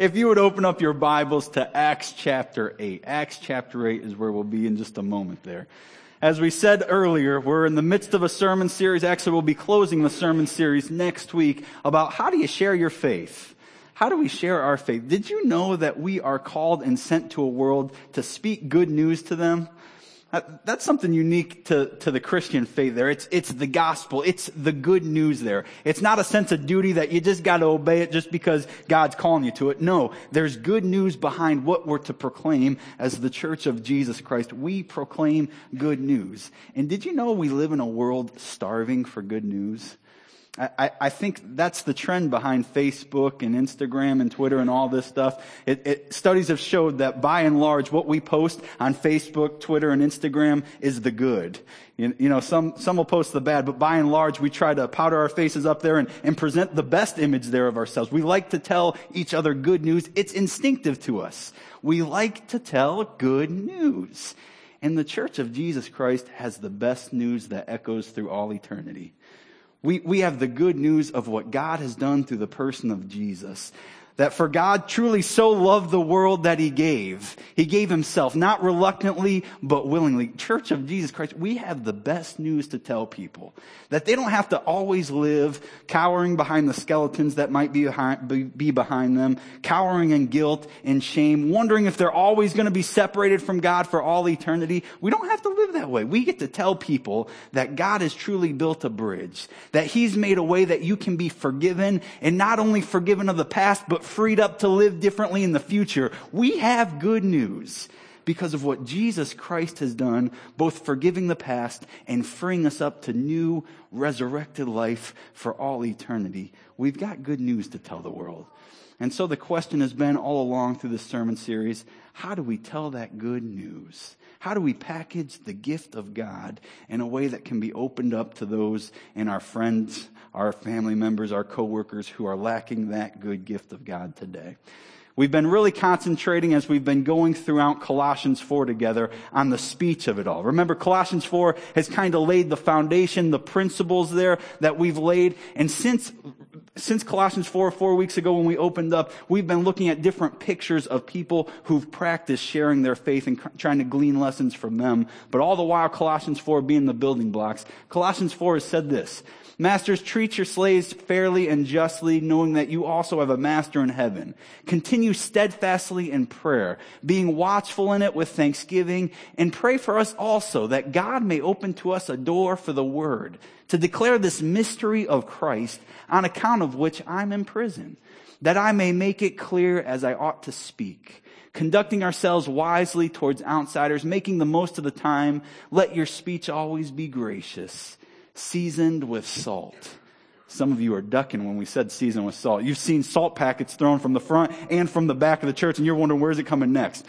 If you would open up your Bibles to Acts chapter 8. Acts chapter 8 is where we'll be in just a moment there. As we said earlier, we're in the midst of a sermon series. Actually, we'll be closing the sermon series next week about how do you share your faith? How do we share our faith? Did you know that we are called and sent to a world to speak good news to them? That's something unique to the Christian faith there. It's the gospel. It's the good news there. It's not a sense of duty that you just got to obey it just because God's calling you to it. No, there's good news behind what we're to proclaim as the Church of Jesus Christ. We proclaim good news. And did you know we live in a world starving for good news? I think that's the trend behind Facebook and Instagram and Twitter and all this stuff. Studies have showed that by and large what we post on Facebook, Twitter, and Instagram is the good. You know, some will post the bad, but by and large we try to powder our faces up there and present the best image there of ourselves. We like to tell each other good news. It's instinctive to us. We like to tell good news. And the Church of Jesus Christ has the best news that echoes through all eternity. We have the good news of what God has done through the person of Jesus. That for God truly so loved the world that He gave. He gave Himself, not reluctantly, but willingly. Church of Jesus Christ, we have the best news to tell people. That they don't have to always live cowering behind the skeletons that might be behind them, cowering in guilt and shame, wondering if they're always going to be separated from God for all eternity. We don't have to live that way. We get to tell people that God has truly built a bridge. That He's made a way that you can be forgiven, and not only forgiven of the past, but freed up to live differently in the future. We have good news because of what Jesus Christ has done, both forgiving the past and freeing us up to new resurrected life for all eternity. We've got good news to tell the world. And so the question has been all along through this sermon series, how do we tell that good news? How do we package the gift of God in a way that can be opened up to those in our friends, our family members, our coworkers who are lacking that good gift of God today? We've been really concentrating as we've been going throughout Colossians 4 together on the speech of it all. Remember, Colossians 4 has kind of laid the foundation, the principles there that we've laid. And since Colossians 4 weeks ago when we opened up, we've been looking at different pictures of people who've practiced sharing their faith and trying to glean lessons from them. But all the while, Colossians 4 being the building blocks, Colossians 4 has said this: Masters, treat your slaves fairly and justly, knowing that you also have a master in heaven. Continue steadfastly in prayer, being watchful in it with thanksgiving, and pray for us also, that God may open to us a door for the word, to declare this mystery of Christ, on account of which I'm in prison, that I may make it clear as I ought to speak. Conducting ourselves wisely towards outsiders, making the most of the time, let your speech always be gracious, seasoned with salt. Some of you are ducking when we said seasoned with salt. You've seen salt packets thrown from the front and from the back of the church, and you're wondering, where's it coming next?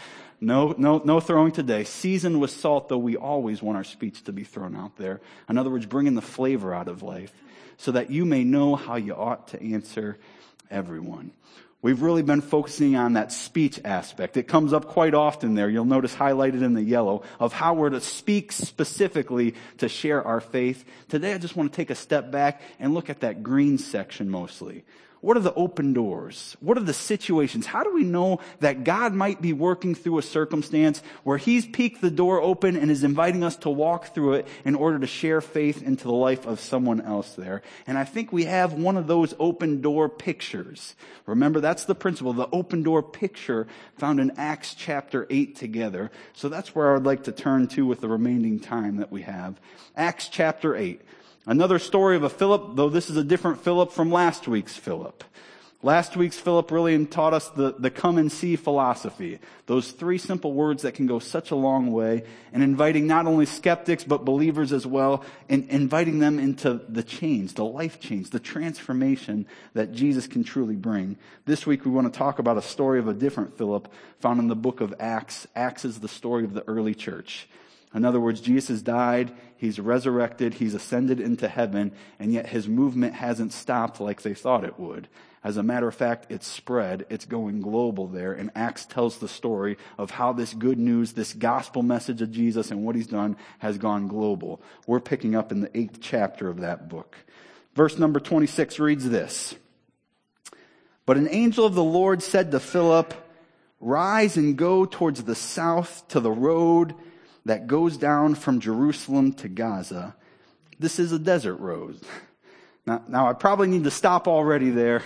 No throwing today. Seasoned with salt, though we always want our speech to be thrown out there. In other words, bringing the flavor out of life so that you may know how you ought to answer everyone. We've really been focusing on that speech aspect. It comes up quite often there. You'll notice highlighted in the yellow of how we're to speak specifically to share our faith. Today I just want to take a step back and look at that green section mostly. What are the open doors? What are the situations? How do we know that God might be working through a circumstance where He's peeked the door open and is inviting us to walk through it in order to share faith into the life of someone else there? And I think we have one of those open door pictures. Remember, that's the principle, the open door picture found in Acts chapter 8 together. So that's where I would like to turn to with the remaining time that we have. Acts chapter 8. Another story of a Philip, though this is a different Philip from last week's Philip. Last week's Philip really taught us the come and see philosophy. Those three simple words that can go such a long way, and inviting not only skeptics but believers as well, and inviting them into the change, the life change, the transformation that Jesus can truly bring. This week we want to talk about a story of a different Philip found in the book of Acts. Acts is the story of the early church. In other words, Jesus has died, He's resurrected, He's ascended into heaven, and yet His movement hasn't stopped like they thought it would. As a matter of fact, it's spread, it's going global there, and Acts tells the story of how this good news, this gospel message of Jesus and what He's done has gone global. We're picking up in the 8th chapter of that book. Verse number 26 reads this: But an angel of the Lord said to Philip, rise and go towards the south to the road that goes down from Jerusalem to Gaza. This is a desert road. Now I probably need to stop already there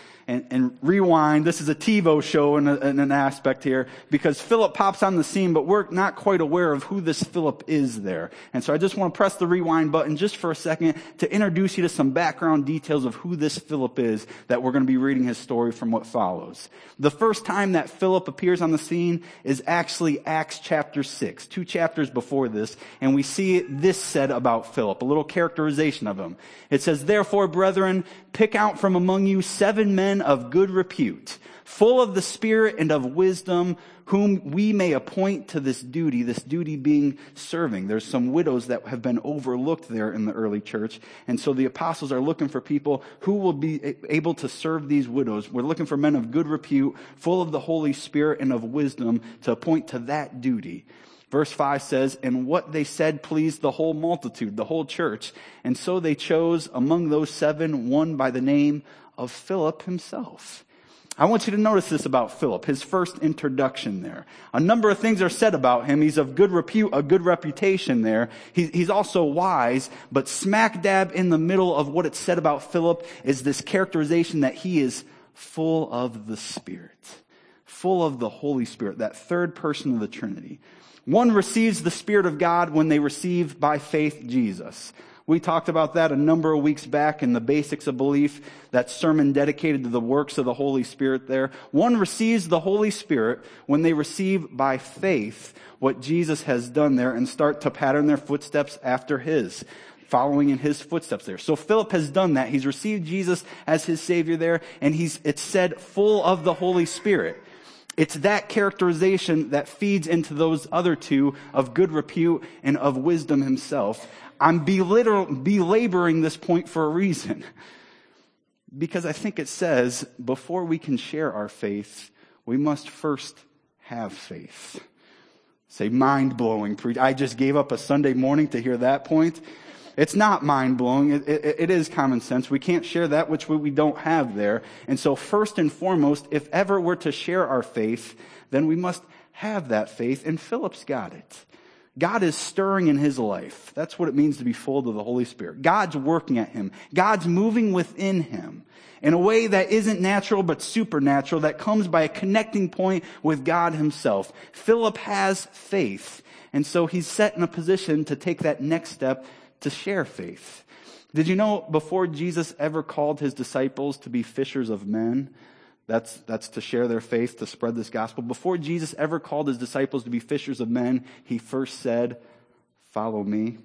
and rewind. This is a TiVo show in an aspect here, because Philip pops on the scene, but we're not quite aware of who this Philip is there. And so I just want to press the rewind button just for a second to introduce you to some background details of who this Philip is that we're going to be reading his story from what follows. The first time that Philip appears on the scene is actually Acts chapter 6, 2 chapters before this, and we see this said about Philip, a little characterization of him. It says, therefore, brethren, pick out from among you 7 men of good repute, full of the Spirit and of wisdom, whom we may appoint to this duty being serving. There's some widows that have been overlooked there in the early church, and so the apostles are looking for people who will be able to serve these widows. We're looking for men of good repute, full of the Holy Spirit and of wisdom, to appoint to that duty. Verse 5 says, and what they said pleased the whole multitude, the whole church. And so they chose among those 7 one by the name of Philip himself. I want you to notice this about Philip, his first introduction there. A number of things are said about him. He's of good repute, a good reputation there. He's also wise, but smack dab in the middle of what it's said about Philip is this characterization that he is full of the Spirit, full of the Holy Spirit, that third person of the Trinity. One receives the Spirit of God when they receive by faith Jesus. We talked about that a number of weeks back in the Basics of Belief, that sermon dedicated to the works of the Holy Spirit there. One receives the Holy Spirit when they receive by faith what Jesus has done there and start to pattern their footsteps after his, following in his footsteps there. So Philip has done that. He's received Jesus as his Savior there, and it's said full of the Holy Spirit. It's that characterization that feeds into those other 2 of good repute and of wisdom himself. I'm belaboring this point for a reason. Because I think it says, before we can share our faith, we must first have faith. Say, mind-blowing. I just gave up a Sunday morning to hear that point. It's not mind-blowing. It is common sense. We can't share that which we don't have there. And so first and foremost, if ever we're to share our faith, then we must have that faith. And Philip's got it. God is stirring in his life. That's what it means to be full of the Holy Spirit. God's working at him. God's moving within him in a way that isn't natural but supernatural, that comes by a connecting point with God himself. Philip has faith. And so he's set in a position to take that next step to share faith. Did you know before Jesus ever called his disciples to be fishers of men, that's to share their faith, to spread this gospel. Before Jesus ever called his disciples to be fishers of men, he first said, follow me.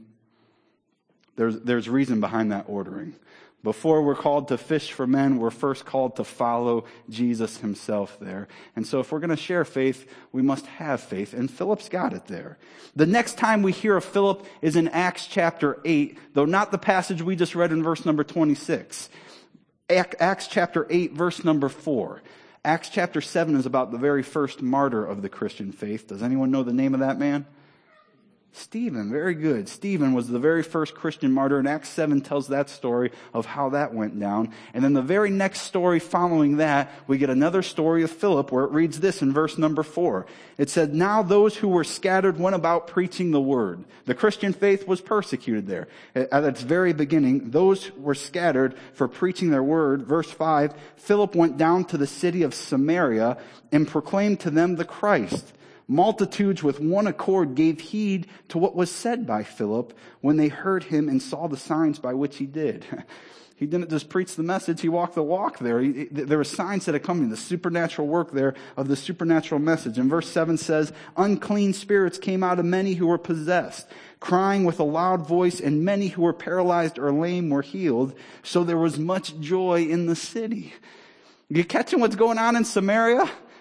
There's reason behind that ordering. Before we're called to fish for men, we're first called to follow Jesus himself there. And so if we're going to share faith, we must have faith. And Philip's got it there. The next time we hear of Philip is in Acts chapter 8, though not the passage we just read in verse number 26. Acts chapter 8, verse number 4. Acts chapter 7 is about the very first martyr of the Christian faith. Does anyone know the name of that man? Stephen, very good. Stephen was the very first Christian martyr, and Acts 7 tells that story of how that went down. And then the very next story following that, we get another story of Philip, where it reads this in verse number 4. It said, now those who were scattered went about preaching the word. The Christian faith was persecuted there. At its very beginning, those were scattered for preaching their word. Verse 5, Philip went down to the city of Samaria and proclaimed to them the Christ. Multitudes with one accord gave heed to what was said by Philip when they heard him and saw the signs by which he did. He didn't just preach the message, he walked the walk there. There were signs that accompanied the supernatural work there of the supernatural message. And verse 7 says, unclean spirits came out of many who were possessed, crying with a loud voice, and many who were paralyzed or lame were healed. So there was much joy in the city. You catching what's going on in Samaria?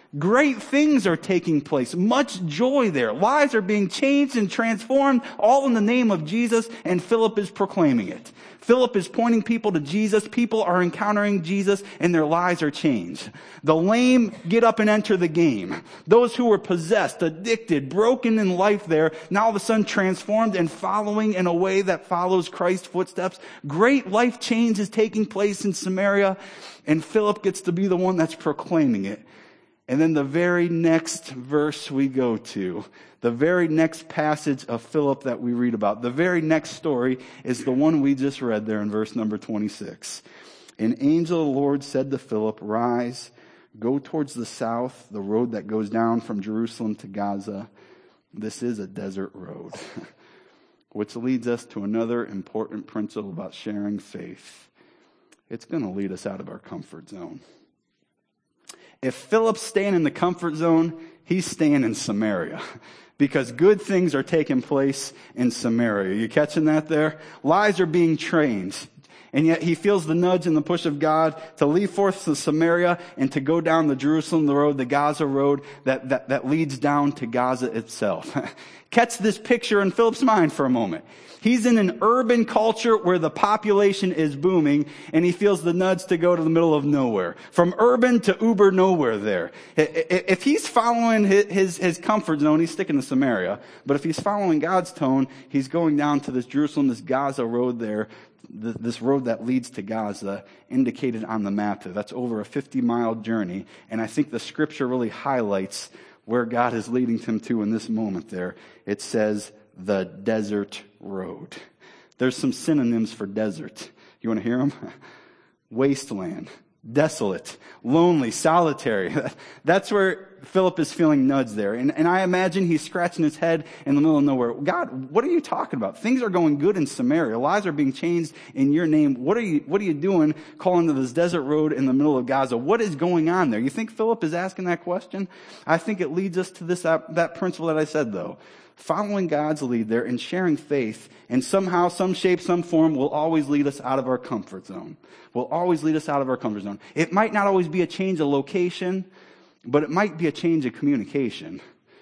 Great things are taking place. Much joy there. Lives are being changed and transformed, all in the name of Jesus, and Philip is proclaiming it. Philip is pointing people to Jesus. People are encountering Jesus, and their lives are changed. The lame get up and enter the game. Those who were possessed, addicted, broken in life there, now all of a sudden transformed and following in a way that follows Christ's footsteps. Great life change is taking place in Samaria, and Philip gets to be the one that's proclaiming it. And then the very next verse we go to, the very next passage of Philip that we read about, the very next story is the one we just read there in verse number 26. An angel of the Lord said to Philip, "Rise, go towards the south, the road that goes down from Jerusalem to Gaza. This is a desert road." Which leads us to another important principle about sharing faith. It's going to lead us out of our comfort zone. If Philip's staying in the comfort zone, he's staying in Samaria. Because good things are taking place in Samaria. You catching that there? Lives are being trained. And yet he feels the nudge and the push of God to leave forth to Samaria and to go down the Jerusalem road, the Gaza road that leads down to Gaza itself. Catch this picture in Philip's mind for a moment. He's in an urban culture where the population is booming, and he feels the nudge to go to the middle of nowhere. From urban to uber nowhere there. If he's following his comfort zone, he's sticking to Samaria. But if he's following God's tone, he's going down to this Jerusalem, this Gaza road there, this road that leads to Gaza, indicated on the map there. That's over a 50-mile journey, and I think the scripture really highlights where God is leading him to in this moment there. It says, the desert road. There's some synonyms for desert. You want to hear them? Wasteland, desolate, lonely, solitary. That's where Philip is feeling nudged there. And I imagine he's scratching his head in the middle of nowhere. God, what are you talking about? Things are going good in Samaria. Lives are being changed in your name. What are you doing calling to this desert road in the middle of Gaza? What is going on there? You think Philip is asking that question? I think it leads us to that principle that I said, though. Following God's lead there and sharing faith in somehow, some shape, some form will always lead us out of our comfort zone. Will always lead us out of our comfort zone. It might not always be a change of location, but it might be a change of communication.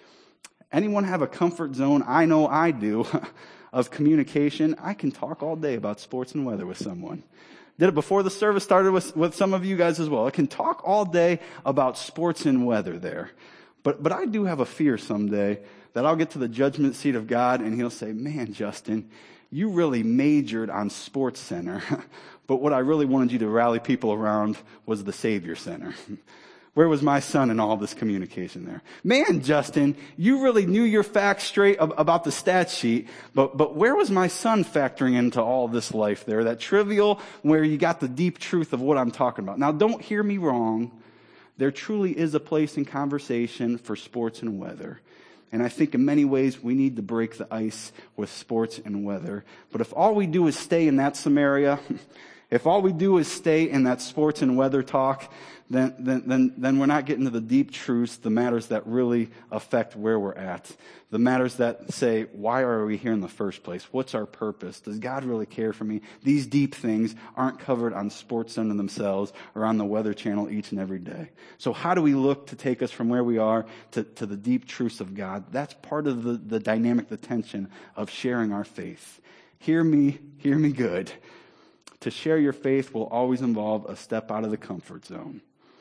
Anyone have a comfort zone? I know I do, of communication. I can talk all day about sports and weather with someone. Did it before the service started with some of you guys as well. I can talk all day about sports and weather there. But I do have a fear someday that I'll get to the judgment seat of God and he'll say, "Man, Justin, you really majored on Sports Center, but what I really wanted you to rally people around was the Savior Center." Where was my son in all this communication there? "Man, Justin, you really knew your facts straight about the stat sheet, but where was my son factoring into all this life there? That trivial where you got the deep truth of what I'm talking about." Now, don't hear me wrong. There truly is a place in conversation for sports and weather. And I think in many ways we need to break the ice with sports and weather. But if all we do is stay in that Samaria, if all we do is stay in that sports and weather talk, then we're not getting to the deep truths, the matters that really affect where we're at. The matters that say, why are we here in the first place? What's our purpose? Does God really care for me? These deep things aren't covered on Sports Center themselves or on the Weather Channel each and every day. So how do we look to take us from where we are to the deep truths of God? That's part of the dynamic, the tension of sharing our faith. Hear me good. To share your faith will always involve a step out of the comfort zone.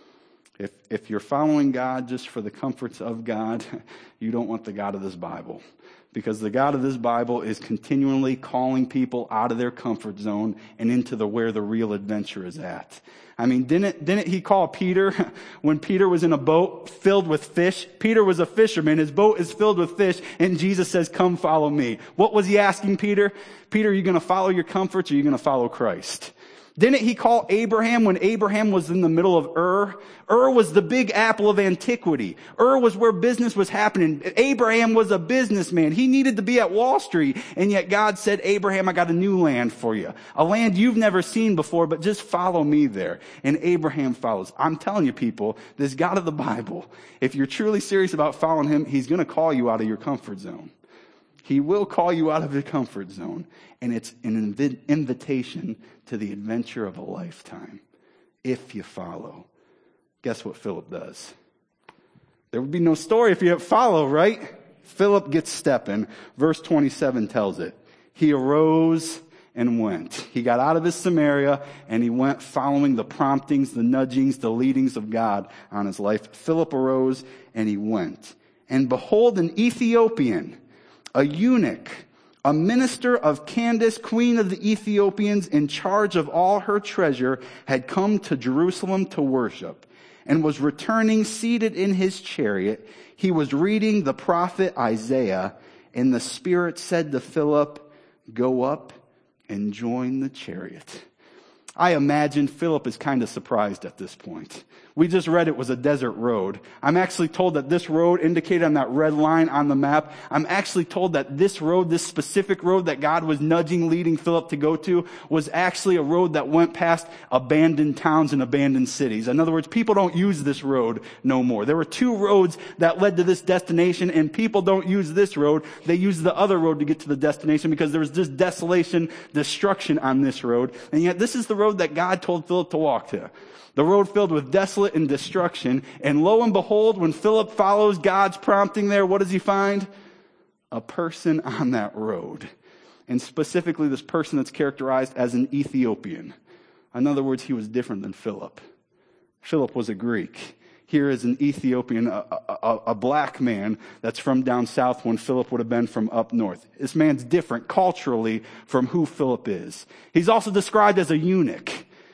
If you're following God just for the comforts of God, you don't want the God of this Bible. Because the God of this Bible is continually calling people out of their comfort zone and into where the real adventure is at. I mean, didn't he call Peter when Peter was in a boat filled with fish? Peter was a fisherman. His boat is filled with fish, and Jesus says, "Come follow me." What was he asking Peter? Peter, are you going to follow your comforts or are you going to follow Christ? Didn't he call Abraham when Abraham was in the middle of Ur? Ur was the big apple of antiquity. Ur was where business was happening. Abraham was a businessman. He needed to be at Wall Street. And yet God said, "Abraham, I got a new land for you. A land you've never seen before, but just follow me there." And Abraham follows. I'm telling you people, this God of the Bible, if you're truly serious about following him, he's going to call you out of your comfort zone. He will call you out of your comfort zone. And it's an invitation to the adventure of a lifetime. If you follow. Guess what Philip does? There would be no story if you didn't follow, right? Philip gets stepping. Verse 27 tells it. He arose and went. He got out of his Samaria and he went following the promptings, the nudgings, the leadings of God on his life. Philip arose and he went. And behold, an Ethiopian, a eunuch, a minister of Candace, queen of the Ethiopians, in charge of all her treasure, had come to Jerusalem to worship, and was returning seated in his chariot. He was reading the prophet Isaiah, and the Spirit said to Philip, "Go up and join the chariot." I imagine Philip is kind of surprised at this point. We just read it was a desert road. I'm actually told that this road indicated on that red line on the map, I'm actually told that this road, this specific road that God was nudging, leading Philip to go to, was actually a road that went past abandoned towns and abandoned cities. In other words, people don't use this road no more. There were two roads that led to this destination, and people don't use this road. They use the other road to get to the destination because there was just desolation, destruction on this road. And yet this is the road that God told Philip to walk to. The road filled with desolate and destruction. And lo and behold, when Philip follows God's prompting there, what does he find? A person on that road. And specifically this person that's characterized as an Ethiopian. In other words, he was different than Philip. Philip was a Greek. Here is an Ethiopian, a black man that's from down south when Philip would have been from up north. This man's different culturally from who Philip is. He's also described as a eunuch.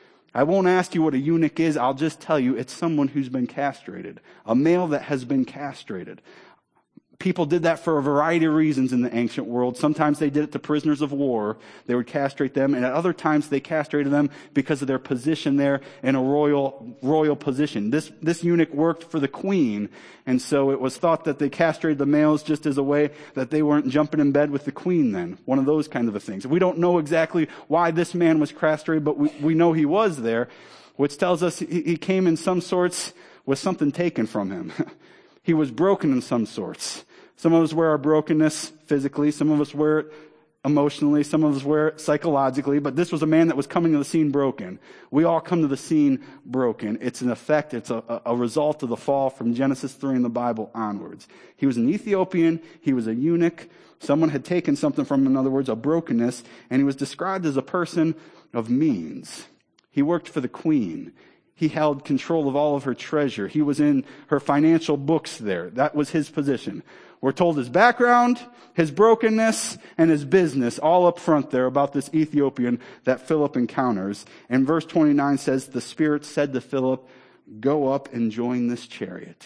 I won't ask you what a eunuch is. I'll just tell you it's someone who's been castrated. A male that has been castrated. People did that for a variety of reasons in the ancient world. Sometimes they did it to prisoners of war. They would castrate them. And at other times they castrated them because of their position there in a royal position. This eunuch worked for the queen. And so it was thought that they castrated the males just as a way that they weren't jumping in bed with the queen then. One of those kind of things. We don't know exactly why this man was castrated, but we know he was there, which tells us he came in some sorts with something taken from him. He was broken in some sorts. Some of us wear our brokenness physically. Some of us wear it emotionally. Some of us wear it psychologically. But this was a man that was coming to the scene broken. We all come to the scene broken. It's an effect. It's a result of the fall from Genesis 3 in the Bible onwards. He was an Ethiopian. He was a eunuch. Someone had taken something from him, in other words, a brokenness. And he was described as a person of means. He worked for the queen. He held control of all of her treasure. He was in her financial books there. That was his position. We're told his background, his brokenness, and his business all up front there about this Ethiopian that Philip encounters. And verse 29 says, the Spirit said to Philip, "Go up and join this chariot."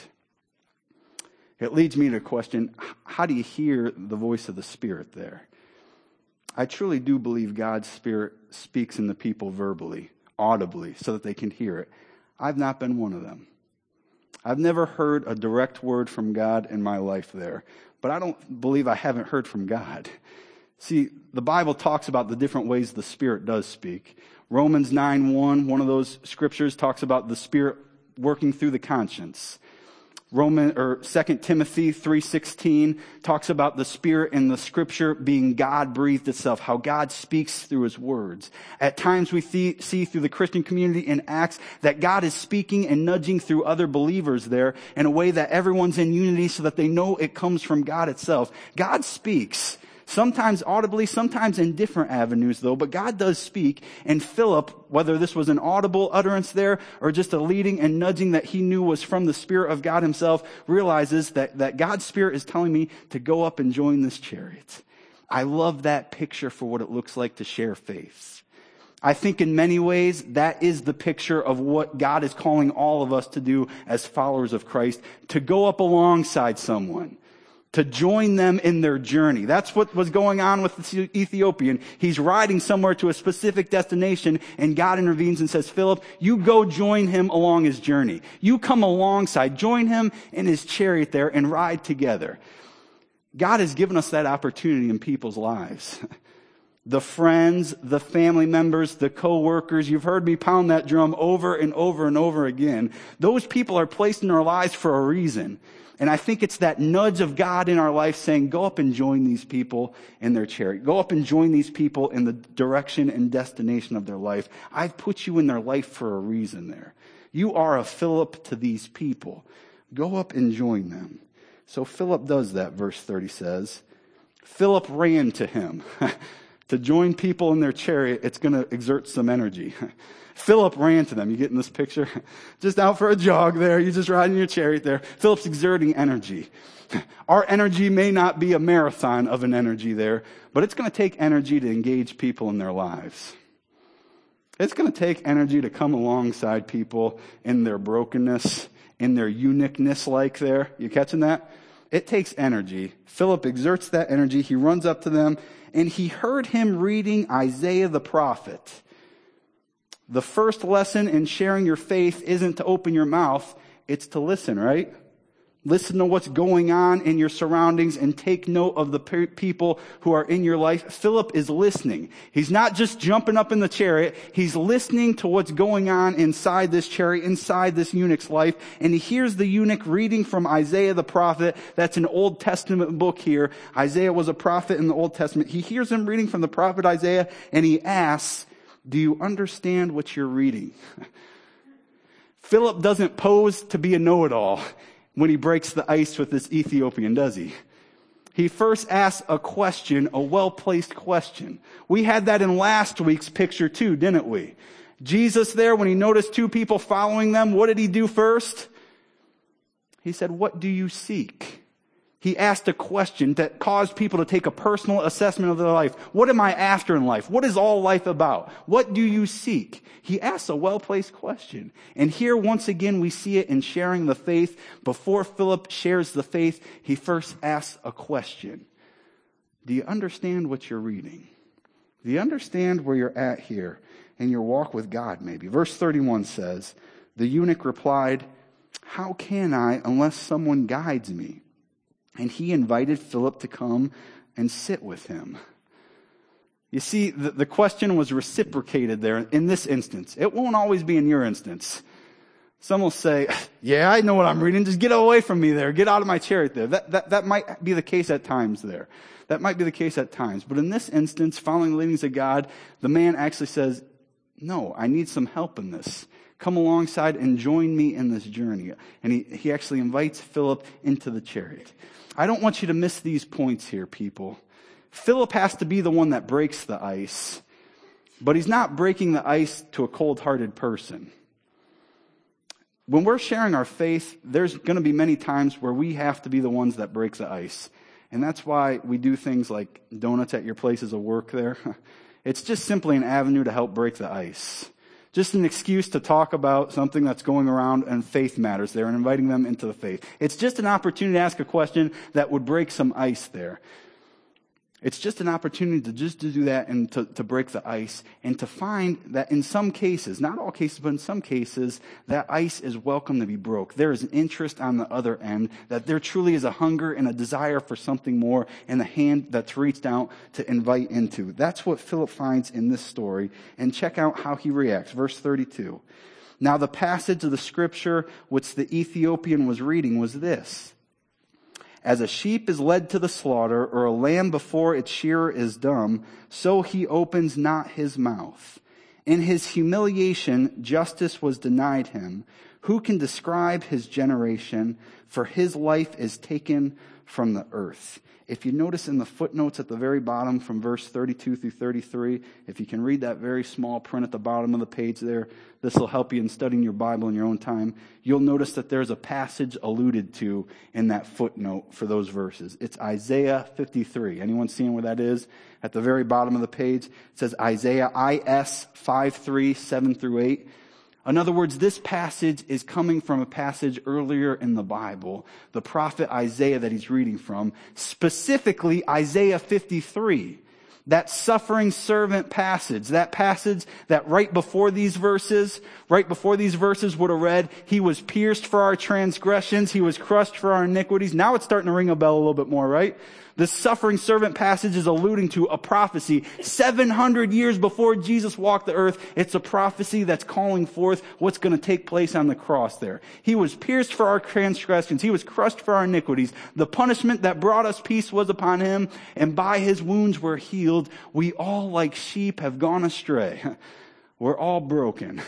It leads me to a question, how do you hear the voice of the Spirit there? I truly do believe God's Spirit speaks in the people verbally, audibly, so that they can hear it. I've not been one of them. I've never heard a direct word from God in my life there, but I don't believe I haven't heard from God. See, the Bible talks about the different ways the Spirit does speak. Romans 9:1, one of those scriptures, talks about the Spirit working through the conscience. 2 Timothy 3:16 talks about the Spirit in the Scripture being God-breathed itself, how God speaks through His words. At times we see through the Christian community in Acts that God is speaking and nudging through other believers there in a way that everyone's in unity so that they know it comes from God itself. God speaks. Sometimes audibly, sometimes in different avenues though, but God does speak. And Philip, whether this was an audible utterance there or just a leading and nudging that he knew was from the Spirit of God Himself, realizes that God's Spirit is telling me to go up and join this chariot. I love that picture for what it looks like to share faith. I think in many ways that is the picture of what God is calling all of us to do as followers of Christ, to go up alongside someone, to join them in their journey. That's what was going on with the Ethiopian. He's riding somewhere to a specific destination, and God intervenes and says, Philip, you go join him along his journey. You come alongside, join him in his chariot there and ride together. God has given us that opportunity in people's lives. The friends, the family members, the co-workers, you've heard me pound that drum over and over and over again. Those people are placed in our lives for a reason. And I think it's that nudge of God in our life saying, go up and join these people in their chariot. Go up and join these people in the direction and destination of their life. I've put you in their life for a reason there. You are a Philip to these people. Go up and join them. So Philip does that, verse 30 says. Philip ran to him. To join people in their chariot, it's going to exert some energy. Philip ran to them. You getting this picture? Just out for a jog there. You're just riding your chariot there. Philip's exerting energy. Our energy may not be a marathon of an energy there, but it's going to take energy to engage people in their lives. It's going to take energy to come alongside people in their brokenness, in their uniqueness like there. You catching that? It takes energy. Philip exerts that energy. He runs up to them, and he heard him reading Isaiah the prophet. The first lesson in sharing your faith isn't to open your mouth, it's to listen, right? Listen to what's going on in your surroundings and take note of the people who are in your life. Philip is listening. He's not just jumping up in the chariot. He's listening to what's going on inside this chariot, inside this eunuch's life. And he hears the eunuch reading from Isaiah the prophet. That's an Old Testament book here. Isaiah was a prophet in the Old Testament. He hears him reading from the prophet Isaiah, and he asks, do you understand what you're reading? Philip doesn't pose to be a know-it-all when he breaks the ice with this Ethiopian, does he? He first asks a question, a well-placed question. We had that in last week's picture too, didn't we? Jesus there, when he noticed two people following them, what did he do first? He said, what do you seek? He asked a question that caused people to take a personal assessment of their life. What am I after in life? What is all life about? What do you seek? He asks a well-placed question. And here, once again, we see it in sharing the faith. Before Philip shares the faith, he first asks a question. Do you understand what you're reading? Do you understand where you're at here in your walk with God, maybe? Verse 31 says, the eunuch replied, how can I unless someone guides me? And he invited Philip to come and sit with him. You see, the question was reciprocated there in this instance. It won't always be in your instance. Some will say, yeah, I know what I'm reading. Just get away from me there. Get out of my chariot there. That might be the case at times there. That might be the case at times. But in this instance, following the leadings of God, the man actually says, no, I need some help in this. Come alongside and join me in this journey. And he actually invites Philip into the chariot. I don't want you to miss these points here, people. Philip has to be the one that breaks the ice, but he's not breaking the ice to a cold-hearted person. When we're sharing our faith, there's going to be many times where we have to be the ones that break the ice. And that's why we do things like donuts at your places of work there. It's just simply an avenue to help break the ice. Just an excuse to talk about something that's going around and faith matters there and inviting them into the faith. It's just an opportunity to ask a question that would break some ice there. It's just an opportunity to do that and to break the ice and to find that in some cases, not all cases, but in some cases, that ice is welcome to be broke. There is an interest on the other end, that there truly is a hunger and a desire for something more and a hand that's reached out to invite into. That's what Philip finds in this story. And check out how he reacts. Verse 32. Now the passage of the scripture which the Ethiopian was reading was this. As a sheep is led to the slaughter, or a lamb before its shearer is dumb, so he opens not his mouth. In his humiliation, justice was denied him. Who can describe his generation? For his life is taken from the earth. If you notice in the footnotes at the very bottom from verse 32 through 33, if you can read that very small print at the bottom of the page there, this will help you in studying your Bible in your own time. You'll notice that there's a passage alluded to in that footnote for those verses. It's Isaiah 53. Anyone seeing where that is? At the very bottom of the page, it says Isaiah IS 53, 7 through 8. In other words, this passage is coming from a passage earlier in the Bible, the prophet Isaiah that he's reading from, specifically Isaiah 53, that suffering servant passage, that passage that right before these verses would have read, he was pierced for our transgressions, he was crushed for our iniquities. Now it's starting to ring a bell a little bit more, right? The suffering servant passage is alluding to a prophecy 700 years before Jesus walked the earth. It's a prophecy that's calling forth what's going to take place on the cross there. He was pierced for our transgressions. He was crushed for our iniquities. The punishment that brought us peace was upon him, and by his wounds we're healed. We all like sheep have gone astray. We're all broken.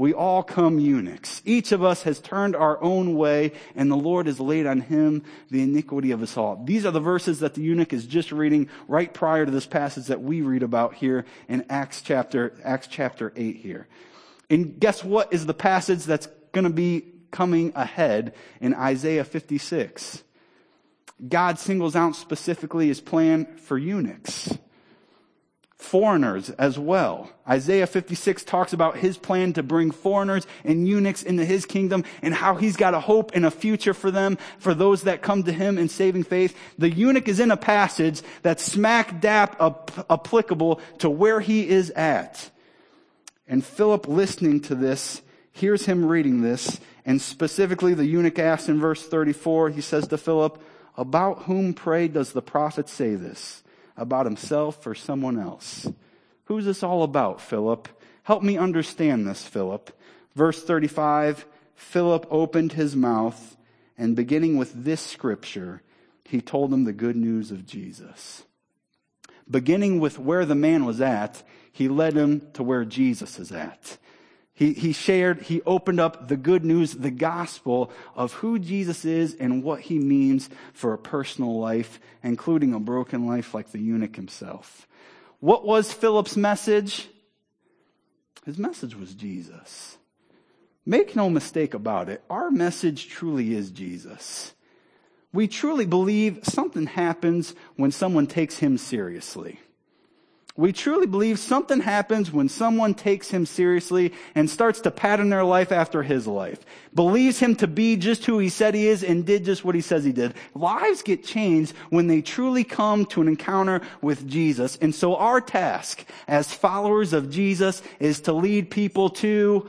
We all come eunuchs. Each of us has turned our own way, and the Lord has laid on him the iniquity of us all. These are the verses that the eunuch is just reading right prior to this passage that we read about here in Acts chapter 8 here. And guess what is the passage that's going to be coming ahead in Isaiah 56? God singles out specifically his plan for eunuchs. Foreigners as well. Isaiah 56 talks about his plan to bring foreigners and eunuchs into his kingdom and how he's got a hope and a future for them, for those that come to him in saving faith. The eunuch is in a passage that's smack dab applicable to where he is at. And Philip, listening to this, hears him reading this, and specifically the eunuch asks in verse 34, he says to Philip, "About whom, pray, does the prophet say this? About himself or someone else?" Who's this all about, Philip? Help me understand this, Philip. Verse 35, Philip opened his mouth, and beginning with this scripture, he told him the good news of Jesus. Beginning with where the man was at, he led him to where Jesus is at. He opened up the good news, the gospel of who Jesus is and what he means for a personal life, including a broken life like the eunuch himself. What was Philip's message? His message was Jesus. Make no mistake about it, our message truly is Jesus. We truly believe something happens when someone takes him seriously. We truly believe something happens when someone takes him seriously and starts to pattern their life after his life. Believes him to be just who he said he is and did just what he says he did. Lives get changed when they truly come to an encounter with Jesus. And so our task as followers of Jesus is to lead people to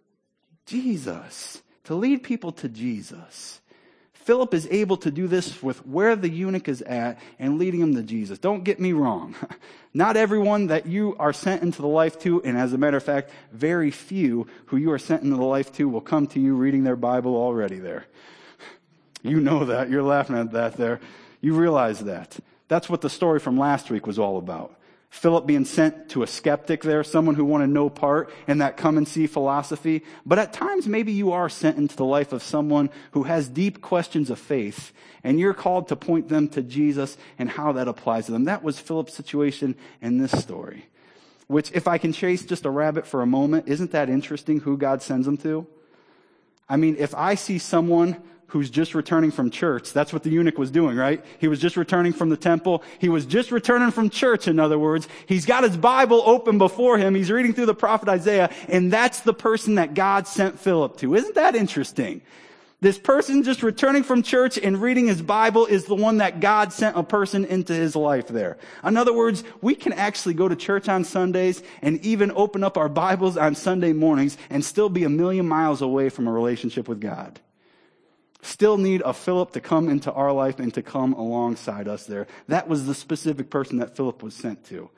Jesus. To lead people to Jesus. Philip is able to do this with where the eunuch is at and leading him to Jesus. Don't get me wrong. Not everyone that you are sent into the life to, and as a matter of fact, very few who you are sent into the life to will come to you reading their Bible already there. You know that. You're laughing at that there. You realize that. That's what the story from last week was all about. Philip being sent to a skeptic there, someone who wanted no part in that come and see philosophy. But at times, maybe you are sent into the life of someone who has deep questions of faith, and you're called to point them to Jesus and how that applies to them. That was Philip's situation in this story. Which, if I can chase just a rabbit for a moment, isn't that interesting who God sends them to? I mean, if I see someone who's just returning from church. That's what the eunuch was doing, right? He was just returning from the temple. He was just returning from church, in other words. He's got his Bible open before him. He's reading through the prophet Isaiah, and that's the person that God sent Philip to. Isn't that interesting? This person just returning from church and reading his Bible is the one that God sent a person into his life there. In other words, we can actually go to church on Sundays and even open up our Bibles on Sunday mornings and still be a million miles away from a relationship with God. Still need a Philip to come into our life and to come alongside us there. That was the specific person that Philip was sent to.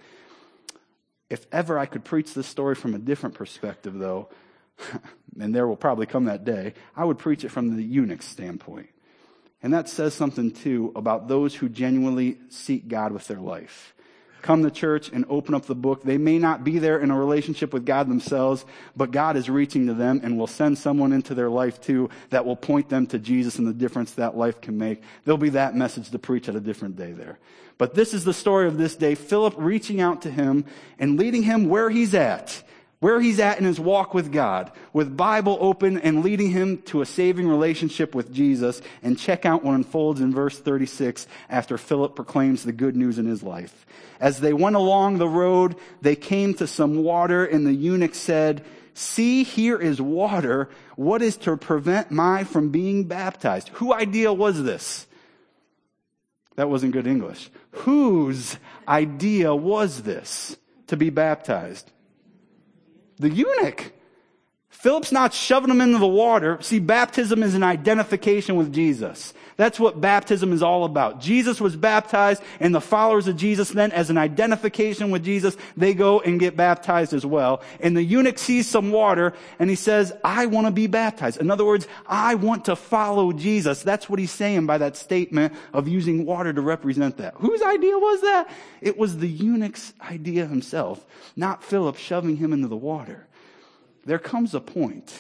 If ever I could preach this story from a different perspective, though, and there will probably come that day, I would preach it from the eunuch's standpoint. And that says something, too, about those who genuinely seek God with their life. Come to church and open up the book. They may not be there in a relationship with God themselves, but God is reaching to them and will send someone into their life too that will point them to Jesus and the difference that life can make. There'll be that message to preach at a different day there. But this is the story of this day. Philip reaching out to him and leading him where he's at in his walk with God, with Bible open and leading him to a saving relationship with Jesus. And check out what unfolds in verse 36 after Philip proclaims the good news in his life. As they went along the road, they came to some water, and the eunuch said, "See, here is water. What is to prevent me from being baptized?" Whose idea was this? That wasn't good English. Whose idea was this to be baptized? The eunuch. Philip's not shoving him into the water. See, baptism is an identification with Jesus. That's what baptism is all about. Jesus was baptized, and the followers of Jesus then, as an identification with Jesus, they go and get baptized as well. And the eunuch sees some water, and he says, "I want to be baptized." In other words, I want to follow Jesus. That's what he's saying by that statement of using water to represent that. Whose idea was that? It was the eunuch's idea himself, not Philip shoving him into the water. there comes a point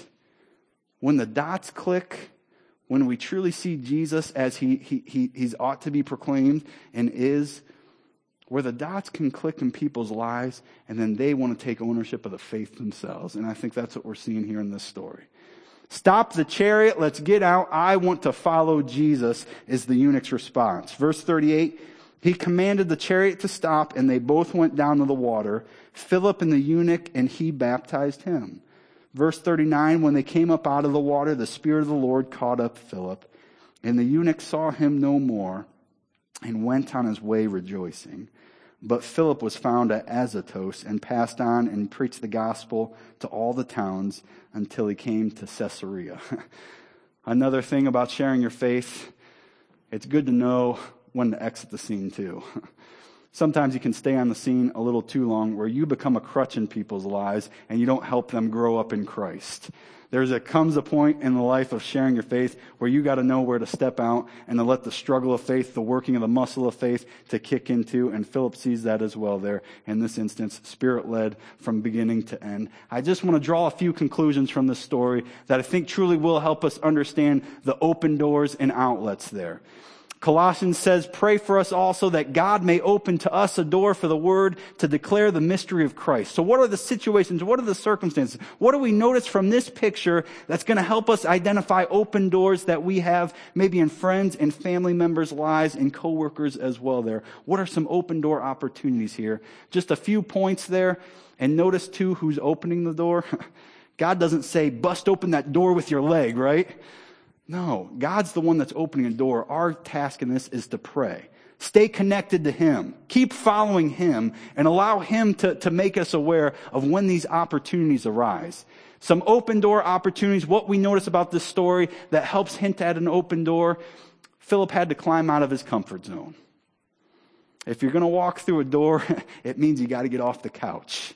when the dots click, when we truly see Jesus as he's ought to be proclaimed and is, where the dots can click in people's lives, and then they want to take ownership of the faith themselves. And I think that's what we're seeing here in this story. Stop the chariot, let's get out, I want to follow Jesus, is the eunuch's response. Verse 38, he commanded the chariot to stop, and they both went down to the water, Philip and the eunuch, and he baptized him. Verse 39, when they came up out of the water, the Spirit of the Lord caught up Philip, and the eunuch saw him no more, and went on his way rejoicing. But Philip was found at Azotus, and passed on and preached the gospel to all the towns until he came to Caesarea. Another thing about sharing your faith, it's good to know when to exit the scene too. Sometimes you can stay on the scene a little too long where you become a crutch in people's lives and you don't help them grow up in Christ. Comes a point in the life of sharing your faith where you got to know where to step out and to let the struggle of faith, the working of the muscle of faith to kick into. And Philip sees that as well there. In this instance, Spirit-led from beginning to end. I just want to draw a few conclusions from this story that I think truly will help us understand the open doors and outlets there. Colossians says, pray for us also that God may open to us a door for the word to declare the mystery of Christ. So what are the situations? What are the circumstances? What do we notice from this picture that's going to help us identify open doors that we have maybe in friends and family members' lives and coworkers as well there? What are some open door opportunities here? Just a few points there. And notice too who's opening the door. God doesn't say, bust open that door with your leg, right? No, God's the one that's opening a door. Our task in this is to pray. Stay connected to Him. Keep following Him and allow Him to make us aware of when these opportunities arise. Some open door opportunities, what we notice about this story that helps hint at an open door, Philip had to climb out of his comfort zone. If you're going to walk through a door, it means you got to get off the couch.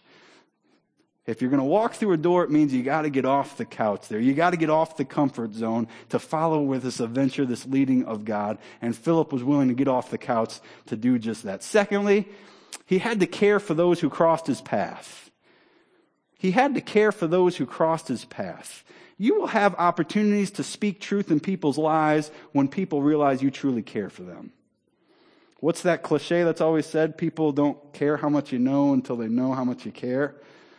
If you're going to walk through a door, it means you got to get off the couch there. You got to get off the comfort zone to follow with this adventure, this leading of God. And Philip was willing to get off the couch to do just that. Secondly, he had to care for those who crossed his path. He had to care for those who crossed his path. You will have opportunities to speak truth in people's lives when people realize you truly care for them. What's that cliche that's always said? People don't care how much you know until they know how much you care.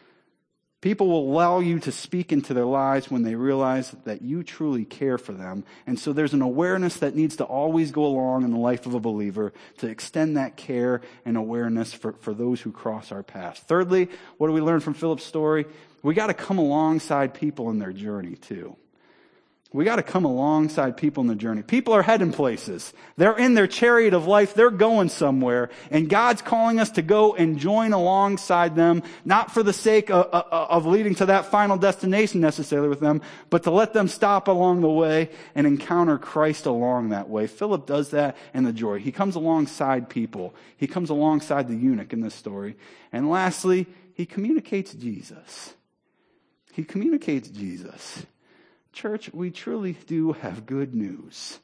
People will allow you to speak into their lives when they realize that you truly care for them. And so there's an awareness that needs to always go along in the life of a believer to extend that care and awareness for those who cross our path. Thirdly, what do we learn from Philip's story? We got to come alongside people in their journey too. We got to come alongside people in the journey. People are heading places. They're in their chariot of life. They're going somewhere. And God's calling us to go and join alongside them, not for the sake of leading to that final destination necessarily with them, but to let them stop along the way and encounter Christ along that way. Philip does that in the joy. He comes alongside people. He comes alongside the eunuch in this story. And lastly, he communicates Jesus. He communicates Jesus. Church, we truly do have good news.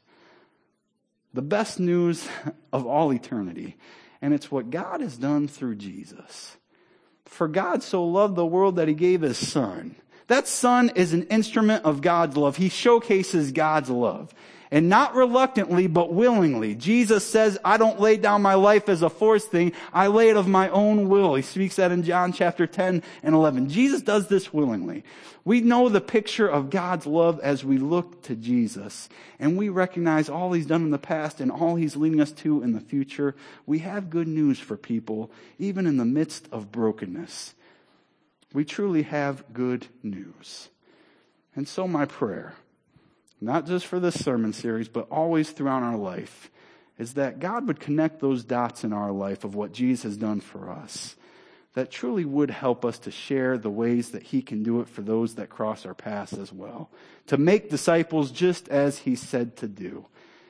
The best news of all eternity. And it's what God has done through Jesus. For God so loved the world that He gave His Son. That Son is an instrument of God's love. He showcases God's love. And not reluctantly, but willingly. Jesus says, I don't lay down my life as a forced thing. I lay it of my own will. He speaks that in John chapter 10 and 11. Jesus does this willingly. We know the picture of God's love as we look to Jesus. And we recognize all He's done in the past and all He's leading us to in the future. We have good news for people, even in the midst of brokenness. We truly have good news. And so my prayer, not just for this sermon series, but always throughout our life, is that God would connect those dots in our life of what Jesus has done for us, that truly would help us to share the ways that He can do it for those that cross our paths as well, to make disciples just as He said to do.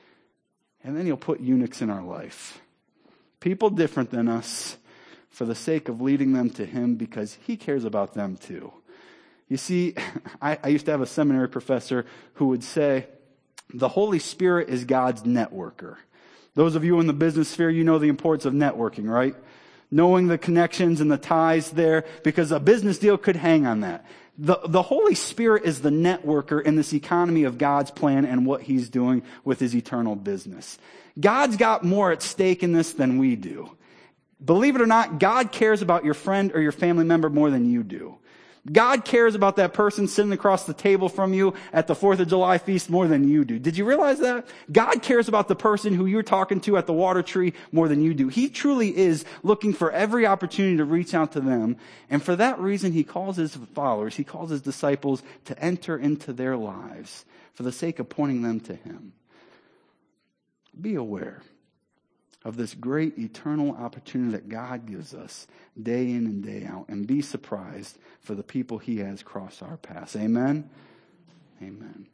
And then He'll put eunuchs in our life, people different than us, for the sake of leading them to Him because He cares about them too. You see, I used to have a seminary professor who would say, the Holy Spirit is God's networker. Those of you in the business sphere, you know the importance of networking, right? knowing the connections and the ties there, because a business deal could hang on that. The Holy Spirit is the networker in this economy of God's plan and what He's doing with His eternal business. God's got more at stake in this than we do. Believe it or not, God cares about your friend or your family member more than you do. God cares about that person sitting across the table from you at the 4th of July feast more than you do. Did you realize that? God cares about the person who you're talking to at the water tree more than you do. He truly is looking for every opportunity to reach out to them. And for that reason, He calls His followers, He calls His disciples to enter into their lives for the sake of pointing them to Him. Be aware of this great eternal opportunity that God gives us day in and day out, and be surprised for the people He has crossed our paths. Amen? Amen.